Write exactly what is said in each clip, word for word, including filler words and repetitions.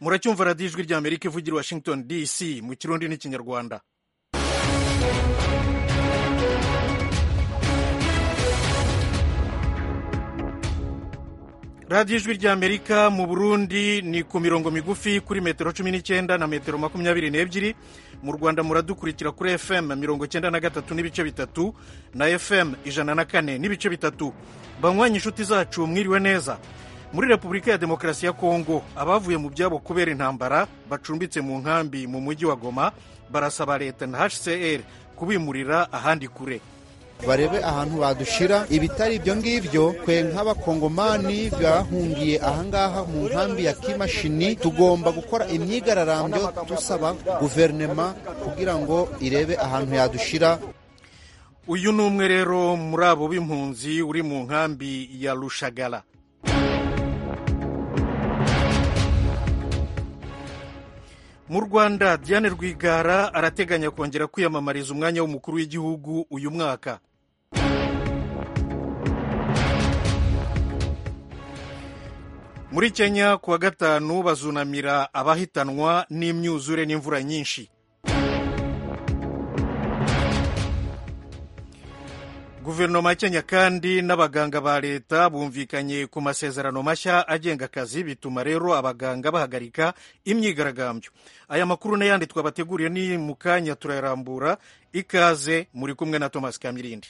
muracyumva radiyo ijwi ry'Amerika ivugira Washington D C mu kirundi n'ikinyarwanda. radiyo ijwi ry'Amerika mu Burundi ni ku mirongo migufi kuri metero cumi n'icyenda na metero makumyabiri n'ebyiri. Mu Rwanda muradukurikira kuri F M mirongo cyenda na gatatu n'ibice bitatu na F M ijana na kane n'ibice bitatu. Banywanyi inshuti zacu mwiriwe neza. Muri Repubulika ya Demokarasi ya Kongo abavuye mu byabo kubera intambara bacumbitse mu nkambi mu mujyi wa Goma barasaba leta na H C R kubimurira ahandi kure. Barebe ahantu badushira ibitari ibyo ngibyo. Kwe nk'abakongomani bahungiye ahangaha mu nkambi ya Kimashini tugomba gukora imyigararambyo dusaba guverinema kugira ngo irebe ahantu yadushira. Uyu ni umwe rero muri abo b'impunzi uri mu nkambi ya Rushagara. Mu Rwanda Diane Rwigara arateganya kongera kwiyamamariza umwanya w'umukuru w'igihugu uyu mwaka. Muri Kenya kuwa gatanu bazunamira abahitanwa n'imyuzure n'imvura nyinshi. Guverinoma ya Kenya kandi n'abaganga ba leta bumvikanye ku masezerano mashya agenga akazi, bituma rero abaganga bahagarika imyigaragambyo. Aya makuru n'ayandi twabateguriye ni mu kanya turayarambura. Ikaze, muri kumwe na Thomas Kamirindi.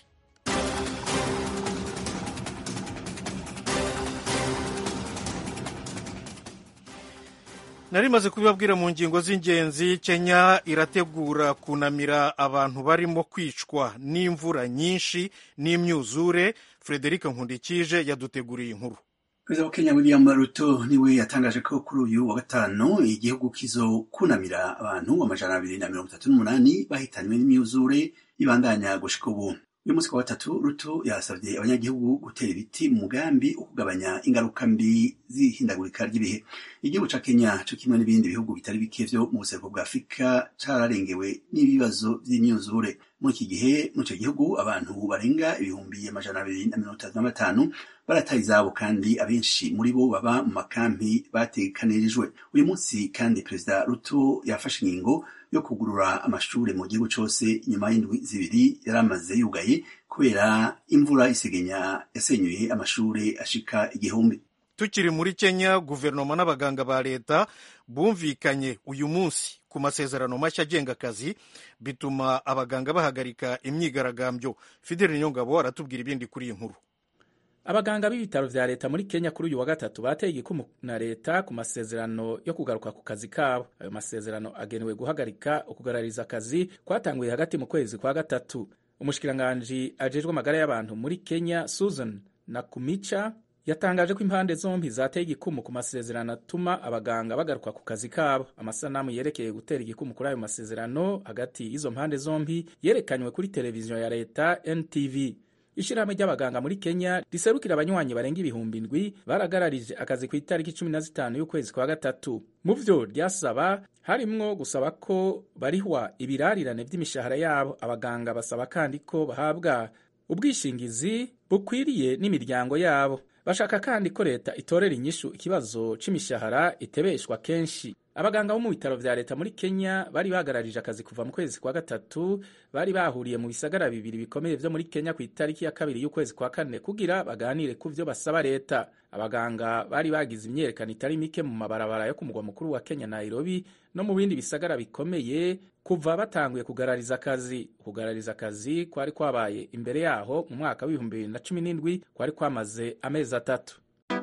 Nari maze kubibabwira mu ngingo z'ingenzi. Kenya irategura kunamira abantu barimo kwicwa n'imvura nyinshi n'imyuzure. Frederic Nkundikije yaduteguriye inkuru. Perezida wa Kenya William Ruto niwe yatangaje ko kuri uyu wa gatanu igihugu kizokunamira abantu amajana abiri na mirongo itatu n'umunani bahitanywe n'imyuzure ibandanya gushika ubu. Uyu munsi wa gatatu Ruto yasabye abanyagihugu gutera ibiti mu mugambi wo kugabanya ingaruka mbi z'ihindagurika ry'ibihe. Igihugu ca Kenya cyo kimwe n'ibindi bihugu bitari bike vyo mu buseruko bwa Afurika cararengewe n'ibibazo vy'imyuzure. Muri iki gihe mu ico gihugu abantu barenga ibihumbi amajana abiri na mirongo itatu na batanu barataye izabo, kandi abenshi muri bo baba mu makampi batekanirijwe. Uyu munsi kandi Perezida Ruto yafashe ingingo yo kugurura amashure mu gihugu cose nyuma y'indwi zibiri yaramaze yugaye kubera imvura isegenya yasenyuye amashure ashika igihumbi. Tukiri muri Kenya, guverinoma n'abaganga ba leta bumvikanye uyu munsi ku masezerano mashya agenga akazi, bituma abaganga bahagarika imyigaragambyo. Fidel Nyongabo aratubwira ibindi kuri iyi nkuru. Abaganga b'ibitaro vya leta muri Kenya kuri uyu wa gatatu bateye igikumu na leta ku masezerano yo kugaruka ku kazi kabo. Ayo masezerano agenewe guhagarika ukugarariza akazi kwatanguye hagati mu kwezi kwa gatatu. Umushikiranganji ajejwe amagara y'abantu muri Kenya Susan Nakumicha yatangaje ko impande zombi zateye igikumu ku masezerano atuma abaganga bagaruka ku kazi kabo. Amasanamu yerekeye gutera igikumu kuri ayo masezerano hagati y'izo mpande zombi yerekanywe kuri televiziyo ya leta N T V. Ishirahamwe ry'abaganga muri Kenya riserukira abanywanyi barenga ibihumbi indwi baragararije akazi ku itariki cumi na zitanu y'ukwezi kwa gatatu. Mu vyo ryasaba harimwo gusaba ko barihwa ibirarirane vy'imishahara yabo. Abaganga basaba kandi ko bahabwa ubwishingizi bukwiriye n'imiryango yabo. Bashaka kandi ko leta itorera inyishu ikibazo c'imishahara itebeshwa kenshi. Abaganga bo mu bitaro vya leta muri Kenya bari bagararije akazi kuva mu kwezi kwa gatatu, bari bahuriye mu bisagara bibiri bikomeye vyo muri Kenya ku itariki ya kabiri y'ukwezi kwa kane kugira baganire ku vyo basaba leta. Abaganga bari bagize imyerekano itari mike mu mabarabara yo ku mugwa mukuru wa Kenya Nairobi no mu bindi bisagara bikomeye kuva batanguye kugarariza akazi. Kugarariza akazi kwari kwabaye imbere yaho mu mwaka w'ibihumbi bibiri na cumi n'indwi, kwari kwamaze amezi atatu.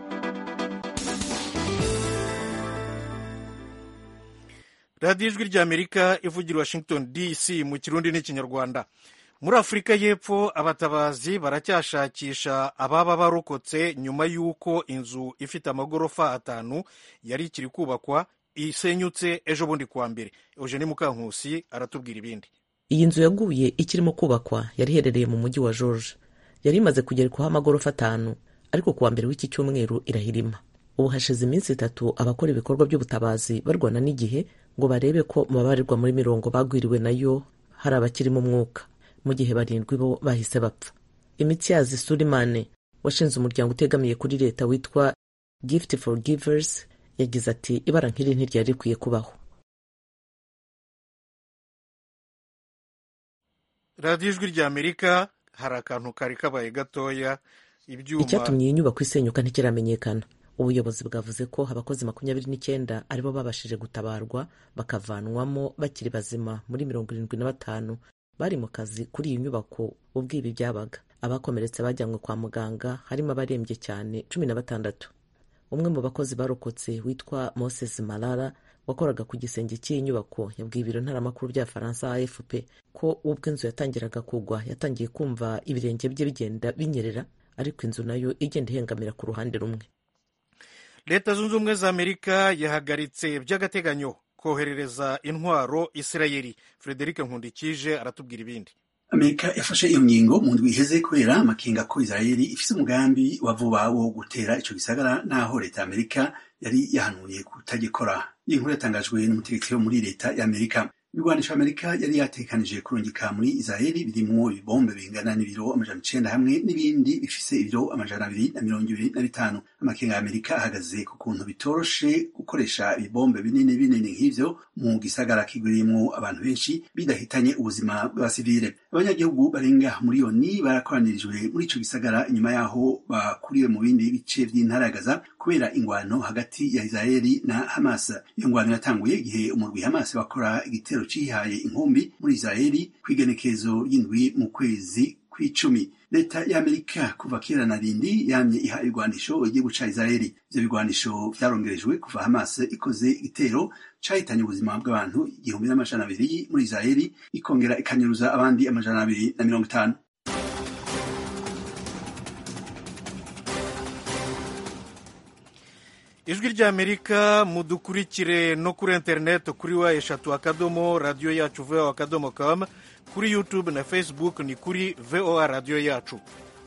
Radiyo ijwi ry'Amerika ivugira Washington D C mu kirundi n'ikinyarwanda. Muri Afurika y'Epfo abatabazi baracyashakisha ababa barokotse nyuma y'uko inzu ifite amagorofa atanu yari ikiri kubakwa isenyutse ejo bundi kuwa mbere. Eugenie Mukankusi aratubwira ibindi. Iyi nzu yaguye ikirimo kubakwa yari iherereye mu mujyi wa George. Yari imaze kugerwaho amagorofa atanu, ariko kuwa mbere w'iki cyumweru irahirima. Ubu hashize iminsi itatu abakora ibikorwa by'ubutabazi barwana n'igihe ngo barebe ko mu babarirwa muri mirongo bagwiriwe nayo hari abakiri mu mwuka, mu gihe barindwi bo bahise bapfa. Imityazi Sulimane washinze umuryango utegamiye kuri leta witwa Gift for Givers yagize ati ibara nk'iri ntiryari rikwiye kubaho. radiyo ijwi rya Amerika, hari akantu kari kabaye gatoya, ibyuma icyatumye iyi nyubako isenyuka ntikiramenyekana. Ubuyobozi bwavuze ko abakozi makumyabiri n'icyenda aribo babashije gutabarwa bakavanwamo bakiri bazima muri mirongo irindwi na batanu bari mu kazi kuri iyi nyubako ubwo ibi byabaga. Abakomeretse bajyanywe kwa muganga harimo abarembye cyane cumi na batandatu. Umwe mu bakozi barokotse witwa Moses Malala wakoraga ku gisenge cy'iyi nyubako yabwiye ibiro ntaramakuru bya Faransa A F P ko ubwo inzu yatangiraga kugwa yatangiye kumva ibirenge bye bigenda binyerera, ariko inzu nayo igenda ihengamira ku ruhande rumwe. Leta zunze ubumwe za Amerika yahagaritse by'agateganyo koherereza intwaro Isirayeli. Frederic Nkundikije aratubwira ibindi. Amerika yafashe iyo ngingo mu ndwi iheze kubera amakenga ko Isirayeli ifise umugambi wa vuba wo gutera ico gisagara, naho leta ya Amerika yari yahanuye kutagikora. Iyi nkuru yatangajwe n'umutegetsi wo muri leta ya Amerika. Ibigwanisho Amerika yari yatekanije kurungika muri Isirayeli birimwo ibombe bingana n'ibiro amajana icenda hamwe n'ibindi bifise ibiro amajana abiri na mirongo ibiri na bitanu. Amakenga ya Amerika ahagaze ku kuntu bitoroshe gukoresha ibombe binini binini nk'ivyo mu gisagara kigurimwo abantu benshi bidahitanye ubuzima bw'abasivile. Abanyagihugu barenga miliyoni barakoranirijwe muri ico gisagara inyuma yaho bakuriwe mu bindi bice vy'intara ya Gaza kubera ingwano hagati ya Isirayeli na Hamas. Iyo ngwano yatanguye igihe umurwi Hamas bakora igitero cihaye inkumbi muri Isirayeli kw'igenekezo ry'indwi mu kwezi kw'icumi. Leta ya Amerika kuva kera na rindi yamye iha ibigwanisho igihugu ca Isirayeli. Ivyo bigwanisho vyarongerejwe kuva Hamas ikoze igitero cahitanye ubuzima bw'abantu igihumbi n'amajana abiri muri Isirayeli, ikongera ikanyuruza abandi amajana abiri na mirongo itanu. Ijwi rya Amerika mudukurikire no kuri internet kuri wa eshatu akadomo radio yacu V O A akadomo com, kuri YouTube na Facebook ni kuri V O A radio yacu.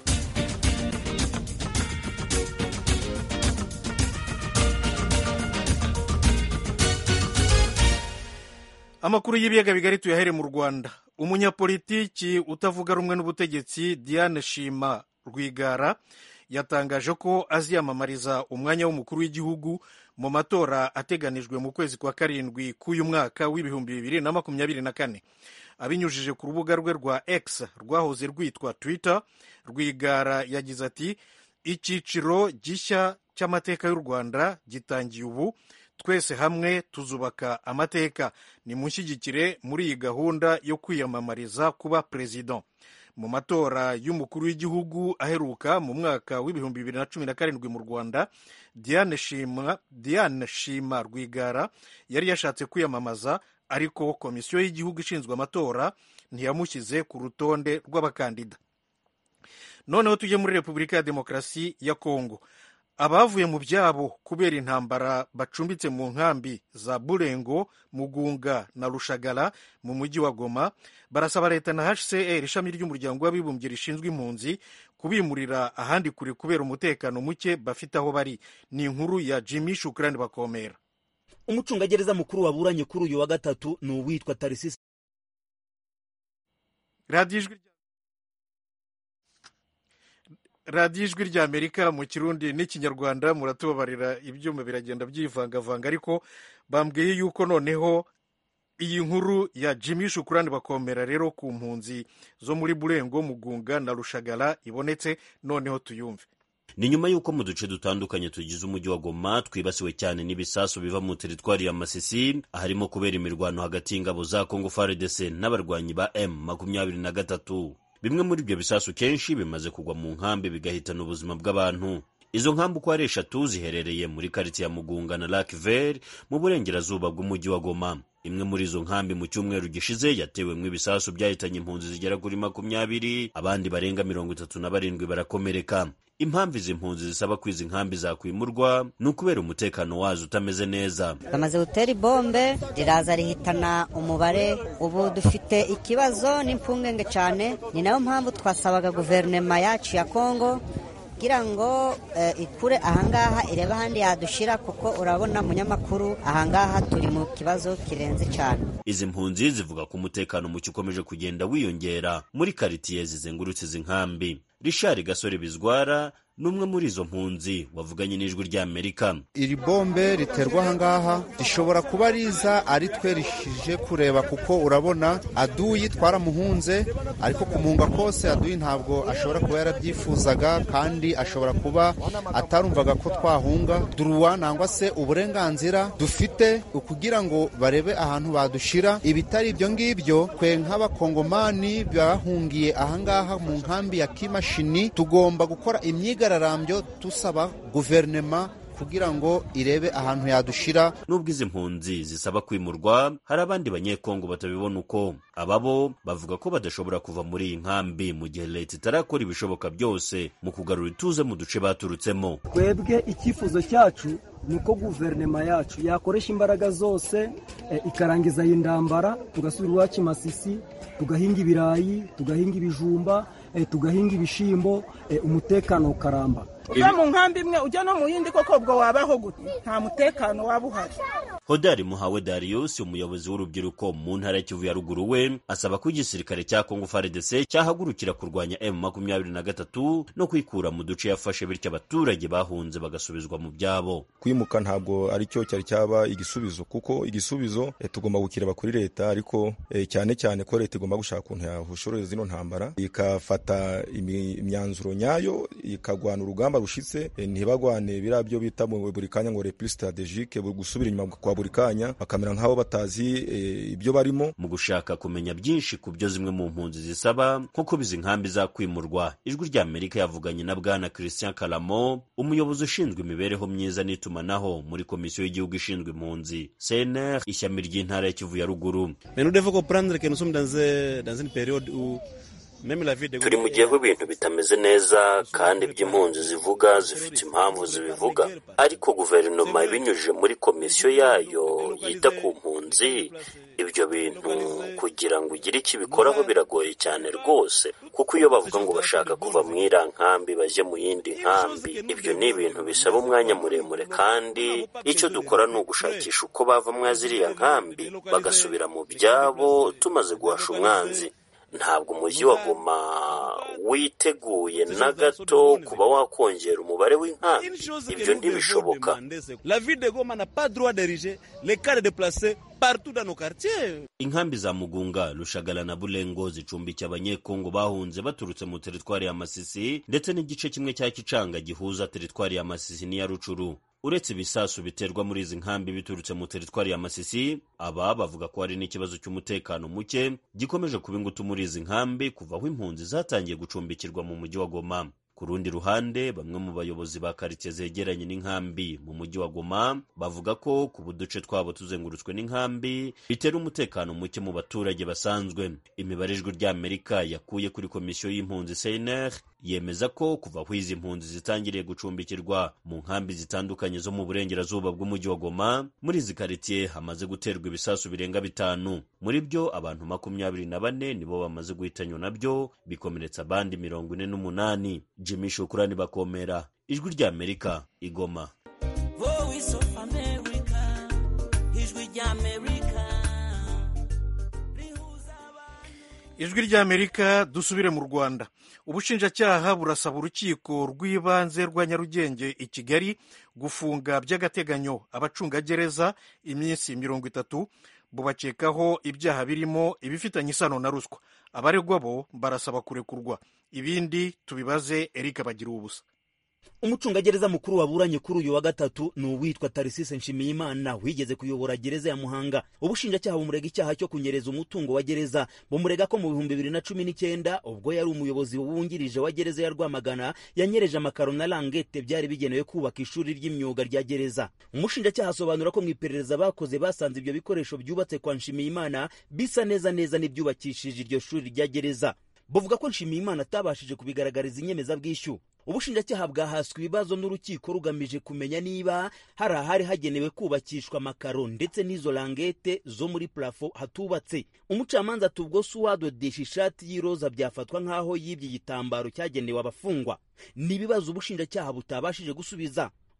Amakuru y'ibiyaga bigari tuyahere mu Rwanda. Umunyapolitiki utavuga rumwe n'ubutegetsi Diane Shima Rwigara yatangaje ko aziyamamariza umwanya w'umukuru w'igihugu mu matora ateganijwe mu kwezi kwa karindwi k'uyu mwaka w'ibihumbi bibiri na makumyabiri na kane. Abinyujije ku rubuga rwe rwa X rwahoze rwitwa Twitter, Rwigara yagize ati icyiciro gishya cy'amateka y'u Rwanda gitangiye ubu, twese hamwe tuzubaka amateka, nimushyigikire muri iyi gahunda yo kwiyamamariza kuba president. Mu matora y'umukuru w'igihugu aheruka mu mwaka w'ibihumbi bibiri na cumi na karindwi mu Rwanda, Diane Shima, Diane Shima Rwigara yari yashatse kwiyamamaza, ariko komisiyo y'igihugu ishinzwe amatora ntiyamushyize ku rutonde rw'abakandida. Noneho tujye muri Repubulika ya Demokarasi ya Kongo. Abavuye mu byabo kubera intambara bacumbitse mu nkambi za Burengo, Mugunga na Rushagara mu mujyi wa Goma barasaba leta na H C R, ishami ry'umuryango w'abibumbye rishinzwe impunzi, kubimurira ahandi kure kubera umutekano muke bafite aho bari. Ni inkuru ya Jimmy Shukrani Bakomera. Umucungagereza mukuru waburanye kuri uyu wa gatatu ni uwitwa Tarisisi. radiyo ijwi rya Amerika mu Kirundi n'Ikinyarwanda, muratubabarira ibyuma biragenda byivangavanga, ariko bambwiye yuko noneho iyi nkuru ya Jimmy Shukrani Bakomera rero ku mpunzi zo muri Burengo, Mugunga na Rushagara ibonetse, noneho tuyumve. Ni nyuma y'uko mu duce dutandukanye tugize umujyi wa Goma twibasiwe cyane n'ibisasu biva mu teritwari ya Masisi, aharimo kubera imirwano hagati y'ingabo za Congo F A R D C n'abarwanyi ba M makumyabiri na gatatu. Bimwe muri ibyo bisasu kenshi bimaze kugwa mu nkambi bigahitana ubuzima bw'abantu. Izo nkambi uko ari eshatu ziherereye muri quartier ya Mugunga na Lac Vert mu burengerazuba bw'umujyi wa Goma. Imwe muri izo nkambi mu cyumweru gishize yatewemwo ibisasu byahitanye impunzi zigera kuri makumyabiri, abandi barenga mirongo itatu na barindwi barakomereka. Impamvu izi mpunzi zisaba ko izi nkambi zakwimurwa ni ukubera umutekano wazo utameze neza. Bamaze gutera ibombe riraza rihitana umubare, ubu dufite ikibazo n'impungenge cyane. Ni nayo mpamvu twasabaga guverinoma yacu ya Kongo kugira ngo uh, ikure ahangaha ireba ahandi yadushira, kuko urabona munyamakuru ahangaha turi mu kibazo kirenze cyane. Izi mpunzi zivuga ko umutekano muke ukomeje kugenda wiyongera muri quartier zizengurutse izi nkambi. Richard Gasore Bizwara numwe muri izo mpunzi wavuganye n'ijwi rya Amerika. Iri bombe riterwa ahangaha rishobora kuba riza ari twe rishije kureba, kuko urabona aduyi twaramuhunze, ariko kumuhunga kose aduyi ntabwo ashobora kuba yarabyifuzaga, kandi ashobora kuba atarumvaga ko twahunga. Duruwa nangwa se uburenganzira dufite ukugira ngo barebe ahantu badushira. Ibitari ibyo ngibyo, kwe nk'abakongomani bahungiye ahangaha mu nkambi ya Kimashini tugomba gukora imyiga gararambyo tusaba guverinema kugira ngo irebe ahantu yadushira. Nubwo izi mpunzi zisaba kwimurwa, hari abandi banyekongo batabibona uko. Ababo bavuga ko badashobora kuva muri iyi nkambi mu gihe leta itarakora ibishoboka byose mu kugarura ituze mu duce baturutsemo. Twebwe icyifuzo cyacu nuko guverinema yacu yakoresha imbaraga zose e, ikarangiza iyi ndambara, tugasubira iwacu Masisi, tugahinga ibirayi, tugahinga ibijumba, e, tugahinga ibishimbo, e, umutekano ukaramba. Uva mu nkambi imwe ujya no mu yindi, koko ubwo wabaho gute? Nta mutekano waba uhari. Hodari Muhawe Darius, umuyobozi w'urubyiruko mu ntara ya Kivu ya ruguru, we asaba ko igisirikare cya Congo F A R D C cyahagurukira kurwanya M makumyabiri na gatatu no kwikura mu duce yafashe, bityo abaturage bahunze bagasubizwa mu byabo. Kwimuka ntabwo ari cyo cyari cyaba igisubizo, kuko igisubizo e, tugomba gukireba kuri leta, ariko e, cyane cyane ko leta igomba gushaka ukuntu yahushoreza zino ntambara, ikafata imyanzuro nyayo, ikagwana urugamba rushitse, e, ntibagwane birabyo bita mu buri kanya ngo repli strategique, gusubira inyuma kwa buri kanya bakamera nk'aho batazi e, ibyo barimo. Mu gushaka kumenya byinshi ku byo zimwe mu mpunzi zisaba nko bizi nkambi za kwimurwa, ijwi rya Amerika yavuganye na bwana Christian Kalamo, umuyobozi ushinzwe imibereho myiza n'itumanaho muri komisiyo y'igihugu ishinzwe impunzi C N R ishyami ry'intara ya Kivu ya ruguru. Turi mu gihe ibintu bitameze neza kandi by'impunzi zivuga zifite impamvu zibivuga, ariko guverinoma ibinyujije muri komisiyo yayo yita ku mpunzi, ibyo bintu kugira ngo ugire iki bikoraho biragoye cyane rwose, kuko iyo bavuga ngo bashaka kuva mu iriya nkambi bajye mu yindi nkambi, ibyo ni ibintu bisaba umwanya muremure, kandi icyo dukora ni ugushakisha uko bava mwa ziriya nkambi bagasubira mu byabo tumaze guhasha umwanzi. Ntabwo umujyi wa Goma witeguye na gato kuba wakongera umubare w'inkambi, ibyo ntibishoboka. La ville de Goma n'a pas droit d'ériger les cas de déplacés partout dans nos quartiers. Inkambi za Mugunga, Lushagala na Bulengo zicumbikiye abanyekongo bahunze baturutse mu teritwari ya Masisi, ndetse n'igice kimwe cya Kicanga gihuza teritwari ya Masisi n'iya Rucuru. Uretse ibisasu biterwa muri izi nkambi biturutse mu teritwari ya Masisi, aba bavuga ko hari n'ikibazo cy'umutekano muke gikomeje kuba ingutu muri izi nkambi kuva aho impunzi zatangiye gucumbikirwa mu mujyi wa Goma. Ku rundi ruhande, bamwe mu bayobozi ba quartier zegeranye n'inkambi mu mujyi wa Goma bavuga ko ku buduce twabo tuzengurutswe n'inkambi bitera umutekano muke mu baturage basanzwe. Imibare ijwi rya Amerika yakuye kuri komisiyo y'impunzi C N R yemeza ko kuva aho izi mpunzi zitangiriye gucumbikirwa mu nkambi zitandukanye zo mu burengerazuba bw'umujyi wa Goma, muri izi quartier hamaze guterwa ibisasu birenga bitanu. Muri byo abantu makumyabiri na bane nibo bamaze guhitanywa nabyo, bikomeretsa abandi mirongo ine n'umunani. Jimmy Shukrani Bakomera, ijwi rya Amerika, Igoma. Voice of America, ijwi rya Amerika. Ijwi rya Amerika, dusubire mu Rwanda. Ubushinjacyaha burasaba urukiko rw'ibanze rwa Nyarugenge i Kigali gufunga by'agateganyo abacungagereza iminsi mirongo itatu, bubakekaho ibyaha birimo ibifitanye isano na ruswa. Abaregwa bo barasaba kurekurwa. Ibindi tubibaze Eric Bagira ubusa. Umucungagereza mukuru waburanye kuri uyu wa gatatu ni uwitwa Tarisise Nshimiyimana, wigeze kuyobora gereza ya Muhanga. Ubushinjacyaha bumurega icyaha cyo kunyereza umutungo wa gereza. Bumurega ko mu bihumbi bibiri na cumi n'icyenda ubwo yari umuyobozi wungirije wa gereza ya Rwamagana yanyereje amakaro na langete byari bigenewe kubaka ishuri ry'imyuga rya gereza. Umushinjacyaha asobanura ko mu iperereza bakoze basanze ibyo bikoresho byubatse kwa Nshimiyimana bisa neza neza n'ibyubakishije iryo shuri rya gereza. Buvuga ko Nshimiyimana atabashije kubigaragariza inyemezabwishyu. Ubushinjacyaha bwahaswe ibibazo n'urukiko rugamije kumenya niba hari ahari hagenewe kubakishwa amakaro ndetse n'izo langete zo muri plafo hatubatse. Umucamanza tubwo suwadodesha ishati y'iroza byafatwa nk'aho yibye igitambaro cyagenewe abafungwa. Ni ibibazo ubushinjacyaha butabashije gusubiza.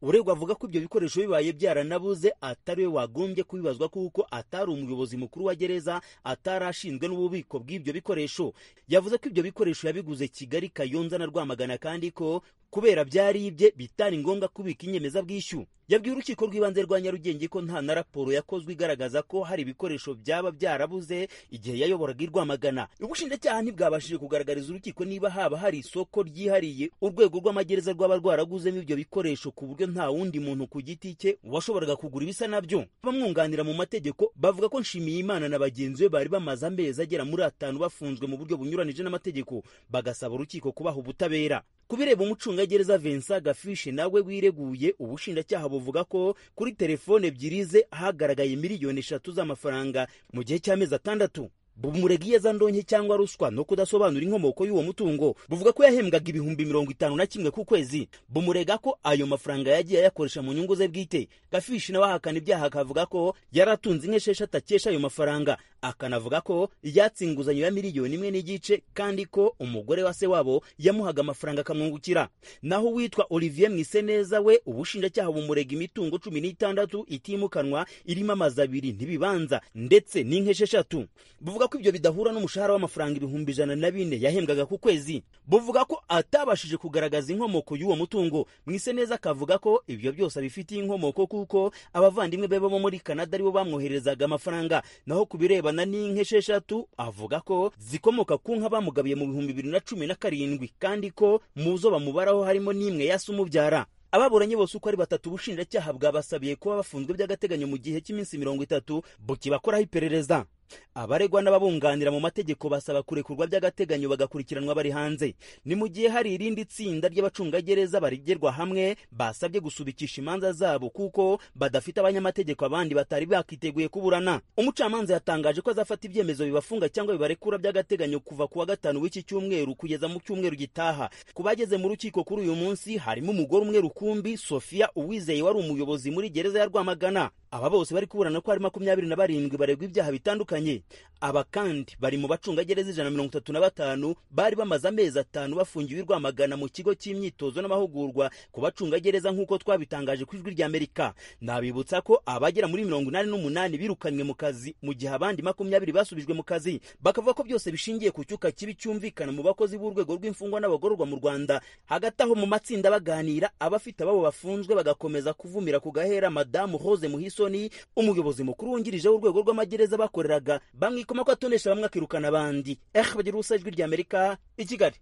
uregwa avuga ko ibyo bikoresho bibaye byaranabuze atari we wagombye kubibazwa kuko atari umuyobozi mukuru wa gereza, atari ashinzwe n'ububiko bw'ibyo bikoresho. Yavuze ko ibyo bikoresho yabiguze Kigali, Kayonza na Rwamagana kandi ko kubera byari ibye bitari ngombwa kubika inyemezabwishyu. Yabwiye urukiko rw'ibanze rwa Nyarugenge ko nta na raporo yakozwe igaragaza ko hari ibikoresho byaba byarabuze igihe yayoboraga i Rwamagana. Ubushinjacyaha ntibwabashije kugaragariza urukiko niba haba hari isoko ryihariye urwego rw'amagereza rwaba rwaraguzemo ibyo bikoresho ku buryo nta wundi muntu ku giti cye washoboraga kugura ibisa nabyo. Bamwunganira mu mategeko bavuga ko Nshimiyimana na bagenzi be bari bamaze amezi agera muri atanu bafunzwe mu buryo bunyuranije n'amategeko, bagasaba urukiko kubaha ubutabera. Kubireba umucungagereza Vincent Gafishe nawe wireguye, ubushinjacyaha buvuga ko kuri telefone ebyiri ze hagaragaye miliyoni eshatu z'amafaranga mu gihe cy'amezi atandatu. Bumurega iyeza ndonke cyangwa ruswa no kudasobanura inkomoko y'uwo mutungo. Buvuga ko yahembwaga ibihumbi mirongo itanu na kimwe ku kwezi. Bumurega ko ayo mafaranga yagiye ayakoresha mu nyungu ze bwite. Gafishi nawe ahakana ibyaha akavuga ko yaratunze inka esheshatu akesha ayo mafaranga. Akanavuga ko yatse inguzanyo ya miliyoni imwe n'igice kandi ko umugore wa se wabo yamuhaga amafaranga akamwungukira. Naho witwa Olivier Mwiseneza we ubushinjacyaha bumurega imitungo cumi n'itandatu itimukanwa irimo amazu abiri ntibibanza ndetse n'inka esheshatu. Buvuga ko ibyo bidahura n'umushahara w'amafaranga ibihumbi ijana na bine yahembwaga ku kwezi. Buvuga ko atabashije kugaragaza inkomoko y'uwo mutungo. Mwiseneza akavuga ko ibyo byose abifitiye inkomoko kuko abavandimwe be bo muri Canada aribo bamwoherezaga amafaranga. Naho kubirebana n'inka esheshatu avuga ko zikomoka ku nka bamugabiye mu bihumbi bibiri na cumi na karindwi kandi ko muzo bamubaraho harimo n'imwe yase umubyara. Ababuranye bose uko ari batatu ubushinjacyaha bwabasabiye kuba bafunzwe by'agateganyo mu gihe cy'iminsi mirongo itatu bukibakoraho iperereza. Abaregwa n'ababunganira mu mategeko basaba kurekurwa by'agateganyo bagakurikiranwa bari hanze. Ni mu gihe hari irindi tsinda ry'abacungagereza barigerwa hamwe basabye gusubikisha imanza zabo kuko badafite abanyamategeko abandi batari bakiteguye kuburana. Umucamanza yatangaje ko azafata ibyemezo bibafunga cyangwa bibarekura by'agateganyo kuva kuwa gatanu w'iki cyumweru kugeza mu cyumweru gitaha. Kubageze mu rukiko kuri uyu munsi harimo umugore umwe rukumbi, Sofia Uwizeye wari umuyobozi muri gereza ya Rwamagana. Aba bose bari kuburana ko hari makumyabiri na barindwi baregwa ibyaha bitandukanye. Aba kandi bari mu bacungagereza ijana na mirongo itatu na batanu bari bamaze amezi atanu bafungiwe i Rwamagana mu kigo cy'imyitozo n'amahugurwa ku bacungagereza nk'uko twabitangaje ku ijwi ry'Amerika. Nabibutsa ko abagera muri mirongo inani n'umunani birukanywe mu kazi mu gihe abandi makumyabiri basubijwe mu kazi. Bakavuga ko byose bishingiye ku cyuka kibi cyumvikana mu bakozi b'urwego rw'imfungwa n'abagororwa mu Rwanda. Hagati aho mu matsinda baganira, abafite ababo bafunzwe bagakomeza kuvumira ku gahera Madamu Rose Muhiso ni umuyobozi mukuru wungirije w'urwego rw'amagereza bakoreraga, bamwikoma ko atonesha bamwe akirukana abandi. Eh bagira ubusa ijwi ry'Amerika i Kigali.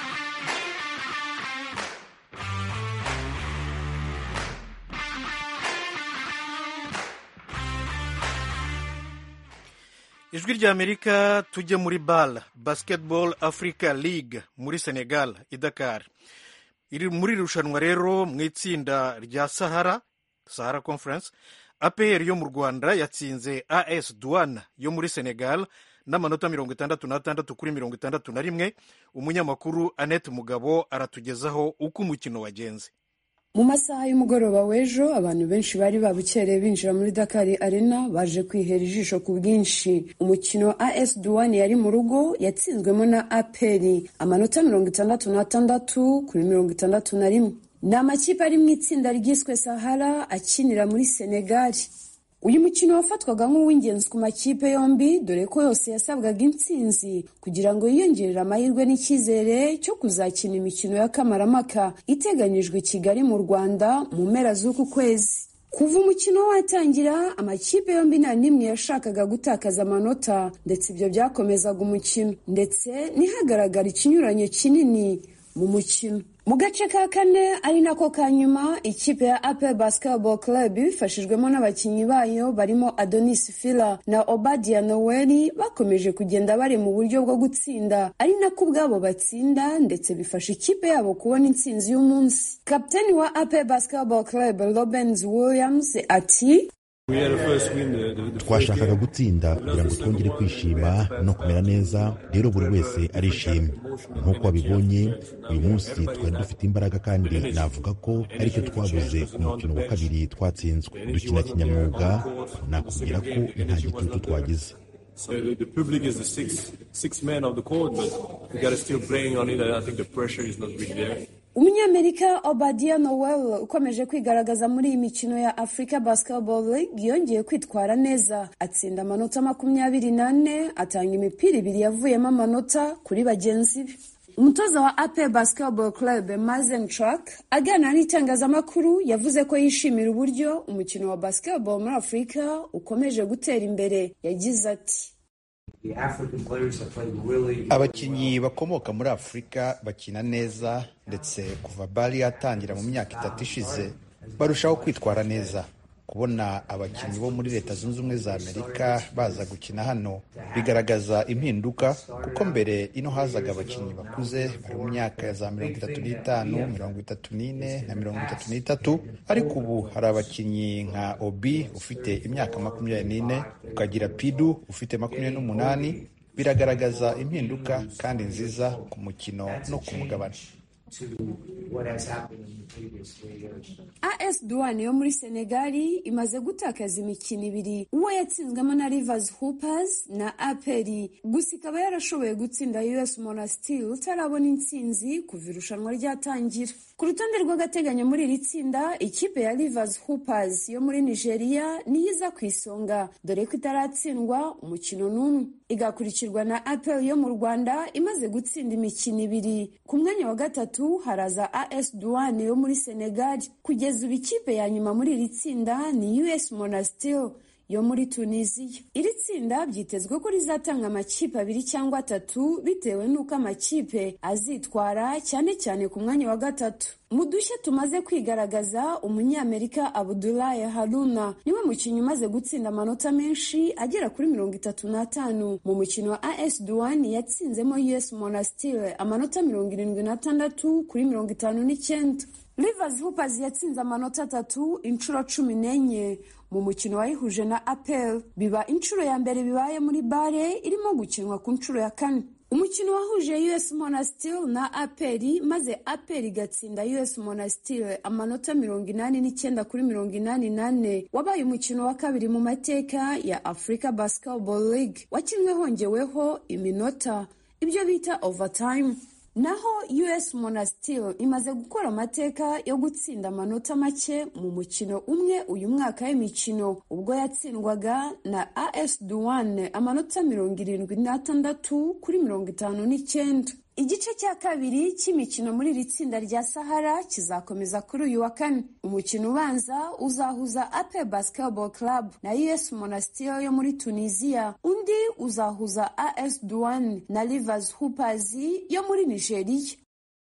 Ijwi ry'Amerika tujye muri BAL, Basketball Africa League muri Senegal i Dakar. Iri muri rushanwa rero mu itsinda rya Sahara, Sahara Conference, A P R yo mu Rwanda yatsinze A S Douane yo muri Senegal n'amanota mirongo itandatu n'atandatu kuri mirongo itandatu na rimwe. Umunyamakuru Annette Mugabo aratugezaho uko umukino wagenze. Mu masaha y'umugoroba w'ejo abantu benshi bari babukereye binjira muri Dakar Arena baje kwihera ijisho ku bwinshi. Umukino A S Douane yari mu rugo yatsinzwemo na A P R amanota mirongo itandatu n'atandatu kuri mirongo itandatu na rimwe. Ni amakipe ari mu itsinda ryiswe Sahara akinira muri Senegal. Uyu mukino wafatwaga nk'uw'ingenzi ku makipe yombi dore ko yose yasabwaga intsinzi kugira ngo yiyongerere amahirwe n'icyizere cyo kuzakina imikino ya Kamarampaka iteganyijwe i Kigali mu Rwanda mu mpera z'uku kwezi. Kuva umukino watangira amakipe yombi nta nimwe yashakaga gutakaza amanota ndetse ibyo byakomezaga umukino ndetse ntihagaragara ikinyuranyo kinini mu mukino. Mu gace ka kane ari nako ka nyuma ikipe ya A P R Basketball Club bifashijwemo n'abakinnyi bayo barimo Adonis Fila na Obadia Noel bakomeje kugenda bari mu buryo bwo gutsinda ari nako ubwabo batsinda ndetse bifasha ikipe yabo kubona intsinzi y'umunsi. Kapiteni wa A P R Basketball Club Robens Williams ati twashakaga gutsinda kugira ngo twongere kwishima no kumera neza, rero buri wese arishimye. Nk'uko wabibonye uyu munsi twari dufite imbaraga kandi navuga ko aricyo twabuze ku mukino wa kabiri twatsinzwe. Dukina kinyamwuga, nakubwira ko nta gitutu twagize. So the, the public is the six six men of the court, but we got to still playing on it. I think the pressure is not really there. umunyamerika Obadia Noel ukomeje kwigaragaza muri iyi mikino ya Africa Basketball League yongeye kwitwara neza, atsinda amanota makumyabiri nane, atanga imipira ibiri yavuyemo amanota kuri bagenzi be. Umutoza wa A P Basketball Club Mazen Track aganira n'itangazamakuru yavuze ko yishimira uburyo umukino wa basketball muri Afurika ukomeje gutera imbere. Yagize ati, abakinnyi bakomoka muri Afurika bakina neza, ndetse kuva bali yatangira mu myaka itatu ishize barushaho kwitwara neza. Kubona abakinnyi bo muri Leta Zunze Ubumwe za Amerika baza gukina hano bigaragaza impinduka, kuko mbere ino hazaga abakinnyi bakuze bari mu myaka ya za mirongo itatu n'itanu, mirongo itatu n'ine na mirongo itatu n'itatu, ariko ubu hari abakinnyi nka Obi ufite imyaka makumyabiri n'ine, ukagira Pidu ufite makumyabiri n'umunani. Biragaragaza impinduka kandi nziza ku mukino no ku mugabane. A S Douane yo muri Senegali imaze gutakaza imikino ibiri, uwo yatsinzwemo na Rivers Hoopers na A P R, gusa ikaba yarashoboye gutsinda U S Monastir utarabona intsinzi kuva irushanwa ryatangira. Ku rutonde rw'agateganyo muri iri tsinda, ikipe ya Rivers Hoopers yo muri Nigeria niyo iza ku isonga, dore ko itaratsindwa umukino n'umwe, igakurikirwa na A P R yo mu Rwanda imaze gutsinda imikino ibiri. Ku mwanya wa gatatu haraza A S Douane yo muri Senegal. Kugeza ubu ikipe ya nyuma muri iri tsinda ni U S Monastir yo muri Tunisia. Iri tsinda byitezwe ko rizatanga amakipe abiri cyangwa atatu bitewe n'uko amakipe azitwara, cyane cyane ku mwanya wa gatatu. Mu dushya tumaze kwigaragaza, umunyamerika Abdullahi Haruna niwe mukinnyi umaze gutsinda amanota menshi agera kuri mirongo itatu n'atanu. Mu mukino wa A S Douane yatsinzemo U S Monastir amanota mirongo irindwi n'atandatu kuri mirongo itanu n'icyenda. Rivers Hoopers yatsinze amanota atatu inshuro cumi n'enye mu mukino wayihuje na A P R. Biba inshuro ya mbere bibaye muri bare irimo gukinwa ku nshuro ya kane. Umukino wahuje U S Monastir na A P R, maze A P R igatsinda U S Monastir amanota mirongo inani n'icyenda kuri mirongo inani nane. Wabaye umukino wa kabiri mu mateka ya Africa Basketball League wakinwe hongeweho iminota, ibyo bita overtime. Naho U S Monastir imaze gukora amateka yo gutsinda amanota make mu mukino umwe uyu mwaka w'imikino, ubwo yatsindwaga na A S Douane amanota mirongo irindwi n'atandatu kuri mirongo itanu n'icyenda. Igice cya kabiri cy'imikino muri iri tsinda rya Sahara kizakomeza kuri uyu wa kane. Umukino ubanza uzahuza A P Basketball Club na U S Monastir yo muri Tunisia, undi uzahuza A S Douane na Rivers Hoopers yo muri Nigeria.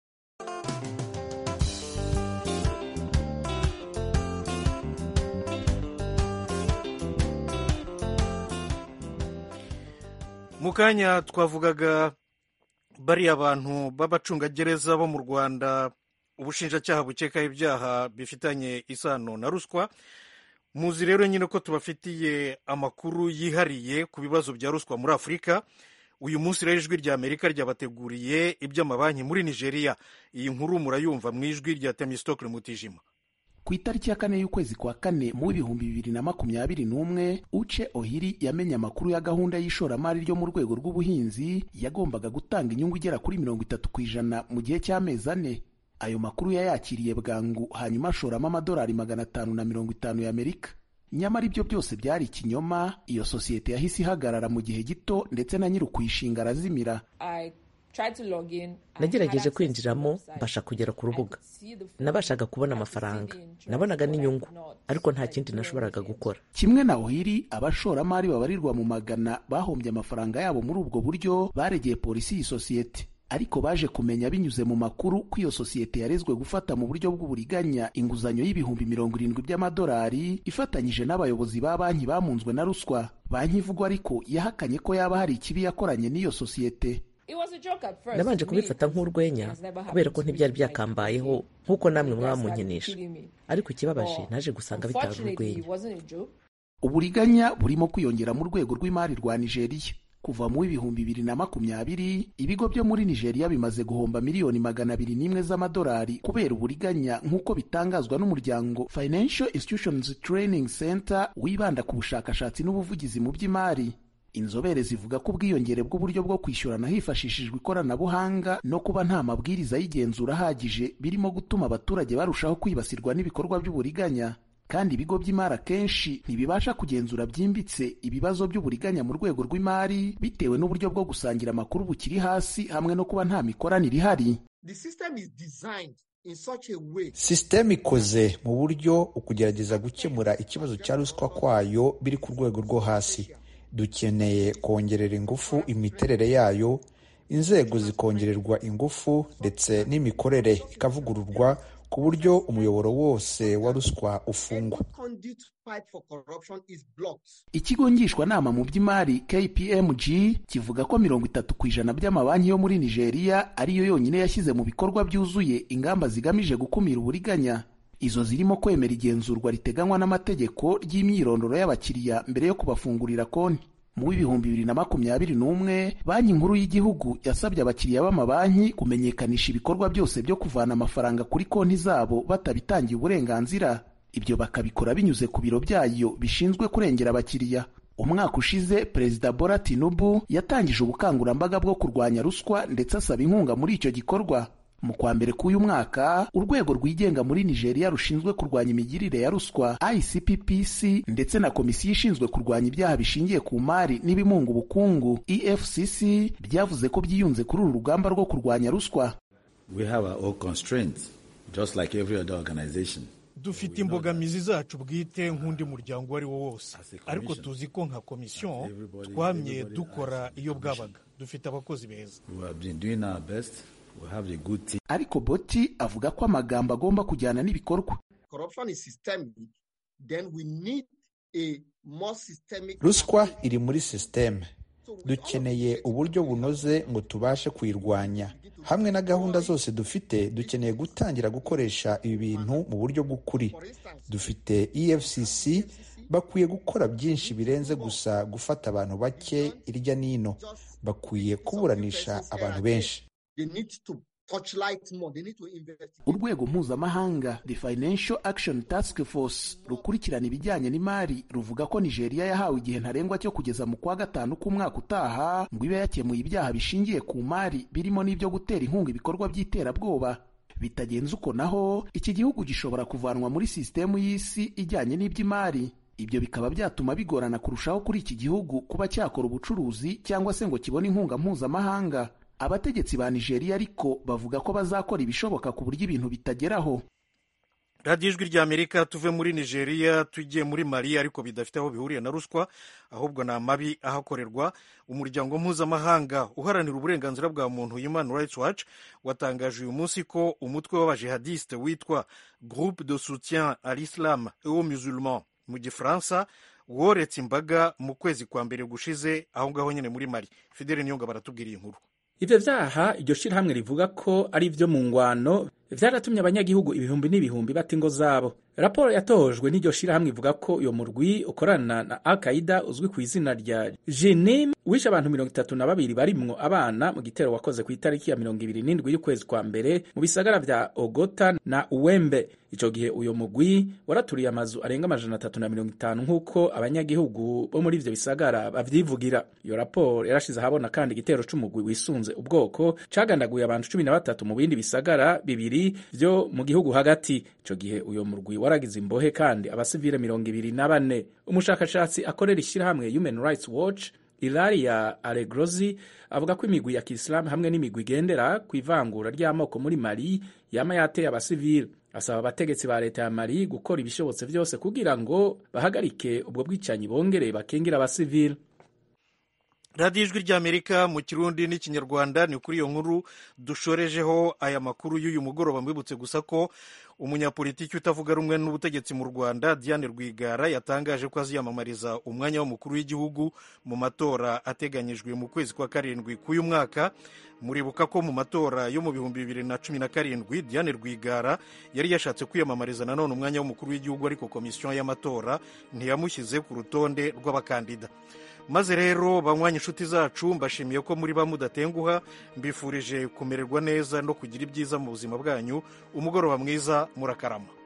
Mukanya twavugaga bariya abantu b'abacungagereza bo mu Rwanda ubushinjacyaha bukekaho ibyaha bifitanye isano na ruswa. Muzi rero nyine ko tubafitiye amakuru yihariye ku bibazo bya ruswa muri Afurika. Uyu munsi rero ijwi rya Amerika ryabateguriye iby'amabanki muri Nigeria. Iyi nkuru murayumva mu ijwi rya Temistokle Mutijima. Ku itariki ya kane y'ukwezi kwa kane mu bihumbi bibiri na makumyabiri n'umwe, Uche Ohiri yamenye amakuru ya gahunda y'ishoramari ryo mu rwego rw'ubuhinzi yagombaga gutanga inyungu igera kuri mirongo itatu ku ijana mu gihe cy'amezi ane. Ayo makuru yayakiriye bwangu, hanyuma ashoramo amadolari magana atanu na mirongo itanu y'Amerika. Nyamara ibyo byose byari ikinyoma. Iyo sosiyete yahise ihagarara mu gihe gito, ndetse na nyir'ukuyishinga arazimira. Nagerageje kwinjiramo, mbasha kugera ku rubuga. Nabashaga kubona amafaranga, nabonaga n'inyungu, ariko nta kindi nashoboraga gukora. Kimwe na Ohiri, abashoramari babarirwa mu magana bahombye amafaranga yabo muri ubwo buryo baregeye polisi iyi sosiyete. Ariko baje kumenya binyuze mu makuru ko iyo sosiyete yarezwe gufata mu buryo bw'uburiganya inguzanyo y'ibihumbi mirongo irindwi by'amadolari ifatanyije n'abayobozi ba banki bamunzwe na ruswa. Banki ivugwa ariko yahakanye ko yaba hari ikibi yakoranye n'iyo sosiyete. Nabanje kubifata nk'urwenya kubera ko ntibyari byakambayeho nk'uko namwe mwamunkinisha, ariko ikibabaje naje gusanga bitari urwenya. Uburiganya burimo kwiyongera mu rwego rw'imari rwa Nigeria. Kuva mu ibihumbi bibiri na makumyabiri, ibigo byo muri Nigeria bimaze guhomba miliyoni magana abiri n'imwe z'amadolari kubera uburiganya, nk'uko bitangazwa n'umuryango Financial Institutions Training Center wibanda ku bushakashatsi n'ubuvugizi mu by'imari. inzobere zivuga ko ubwiyongere bw'uburyo bwo kwishyurana hifashishijwe ikoranabuhanga no kuba nta mabwiriza y'igenzura ahagije birimo gutuma abaturage barushaho kwibasirwa n'ibikorwa by'uburiganya, kandi ibigo by'imari akenshi ntibibasha kugenzura byimbitse ibibazo by'uburiganya mu rwego rw'imari bitewe n'uburyo bwo gusangira amakuru bukiri hasi hamwe no kuba nta mikoranire ihari. sisiteme ikoze mu buryo ukugerageza gukemura ikibazo cya ruswa kwayo biri ku rwego rwo hasi. Dukeneye kongerera ingufu imiterere yayo, inzego zikongererwa ingufu ndetse n'imikorere ikavugururwa ku buryo umuyoboro wose wa ruswa ufungwa. Ikigo ngishwanama mu by'imari K P M G kivuga ko mirongo itatu ku ijana by'amabanki yo muri Nigeria ariyo yonyine yashyize mu bikorwa byuzuye ingamba zigamije gukumira uburiganya. Izo zirimo kwemera igenzurwa riteganywa n'amategeko ry'imyirondoro y'abakiriya mbere yo kubafungurira konti. Mu w'ibihumbi bibiri na makumyabiri n'umwe, Banki Nkuru y'Igihugu yasabye abakiriya b'amabanki kumenyekanisha ibikorwa byose byo kuvana amafaranga kuri konti zabo batabitangiye uburenganzira. Ibyo bakabikora binyuze ku biro byayo bishinzwe kurengera abakiriya. Umwaka ushize, Perezida Bola Tinubu yatangije ubukangurambaga bwo kurwanya ruswa ndetse asaba inkunga muri icyo gikorwa. Mu kwa mbere k'uyu mwaka, urwego rwigenga muri Nigeria rushinzwe kurwanya imigirire ya ruswa I C P P C ndetse na komisiyo ishinzwe kurwanya ibyaha bishingiye ku mari n'ibimunga ubukungu E F C C byavuze ko byiyunze kuri uru rugamba rwo kurwanya ruswa. We have our own constraints, just like every other organization. Dufite imbogamizi zacu bwite nk'undi muryango wari wo wose, ariko tuzi ko nka komisiyo twamye dukora iyo bwabaga. Dufite abakozi beza. We have been doing our best. We have a good team. Ariko Boti avuga ko amagambo agomba kujyana n'ibikorwa. Corruption is systemic, then we need a more systemic. Ruswa iri muri systeme. Dukeneye uburyo bunoze ngo tubashe kuyirwanya. Hamwe na gahunda zose dufite, dukeneye gutangira gukoresha ibi bintu mu buryo bw'ukuri. Dufite E F C C bakwiye gukora byinshi birenze gusa gufata abantu bake irya nino. Bakwiye kuburanisha abantu benshi. Urwego mpuzamahanga The Financial Action Task Force rukurikirana ibijyanye n'imari ruvuga ko Nigeria yahawe igihe ntarengwa cyo kugeza mu kwa gatanu k'umwaka utaha ngo ibe yakemuye ibyaha bishingiye ku mari birimo n'ibyo gutera inkunga ibikorwa by'iterabwoba. Bitagenze uko naho, iki gihugu gishobora kuvanwa muri sisitemu y'isi ijyanye n'iby'imari. Ibyo bikaba byatuma bigorana kurushaho kuri iki gihugu kuba cyakora ubucuruzi cyangwa se ngo kibone inkunga mpuzamahanga. Abategetsi ba Nigeria ariko bavuga ko bazakora ibishoboka ku buryo ibintu bitageraho. radiyo ijwi ry'Amerika, tuve muri Nigeria tugiye muri Mali, ariko bidafite aho bihuriye na ruswa, ahubwo ni amabi ahakorerwa. Umuryango mpuzamahanga uharanira uburenganzira bwa muntu Human Rights Watch watangaje uyu munsi ko umutwe w'abajihadiste witwa Groupe de Soutien à l'Islam et aux Musulmans mu Gifaransa woretse imbaga mu kwezi kwa mbere gushize aho ngaho nyine muri Mali. Fidele Niyonga baratubwira iyi nkuru. Ivyo vyaha iryo shirahamwe rivuga ko ari ivyo mu ngwano vyaratumye abanyagihugu ibihumbi n'ibihumbi bata ingo zabo. Raporo yatojwe n'iryo shirahamwe ivuga ko uyo murwi ukorana na Al-Qaeda uzwi ku izina rya Jenim wishe abantu mirongo itatu na babiri barimwo abana mu gitero wakoze ku itariki ya mirongo ibiri n'indwi y'ukwezi kwa mbere mu bisagara vya Ogota na Uwembe. Ico gihe uyo mugwi waraturiye amazu arenga amajana atatu na mirongo itanu nk'uko abanyagihugu bo muri ivyo bisagara bavyivugira. Iyo raporo yarashize ahabona kandi igitero c'umugwi wisunze ubwoko cagandaguye abantu cumi na batatu mu bindi bisagara bibiri vyo mu gihugu hagati. Ico gihe uyo murwi waragize imbohe kandi abasivile mirongo ibiri na bane. Umushakashatsi akorera ishirahamwe Human Rights Watch Ilaria Alegrozi avuga ko imigwi ya Kiislamu hamwe n'imigwi igendera ku ivangura ry'amoko muri Mali yama yateye abasivile. Asaba abategetsi ba leta ya Mali gukora ibishobotse vyose kugira ngo bahagarike ubwo bwicanyi bongere bakengera abasivile. radiyo ijwi ry'Amerika mu Kirundi n'Ikinyarwanda, ni kuri iyo nkuru dushorejeho aya makuru y'uyu mugoroba. Mbibutse gusa ko umunyapolitiki utavuga rumwe n'ubutegetsi mu Rwanda Diane Rwigara yatangaje ko aziyamamariza umwanya w'umukuru w'igihugu mu matora ateganyijwe mu kwezi kwa karindwi k'uyu mwaka. Muribuka ko mu matora yo mu bihumbi bibiri na cumi na karindwi Diane Rwigara yari yashatse kwiyamamariza nanone umwanya w'umukuru w'igihugu, ariko komisiyo y'amatora ntiyamushyize ku rutonde rw'abakandida. Maze rero banywanyi inshuti zacu, mbashimiye ko muri ba mudatenguha, mbifurije kumererwa neza no kugira ibyiza mu buzima bwanyu. Umugoroba mwiza, murakarama.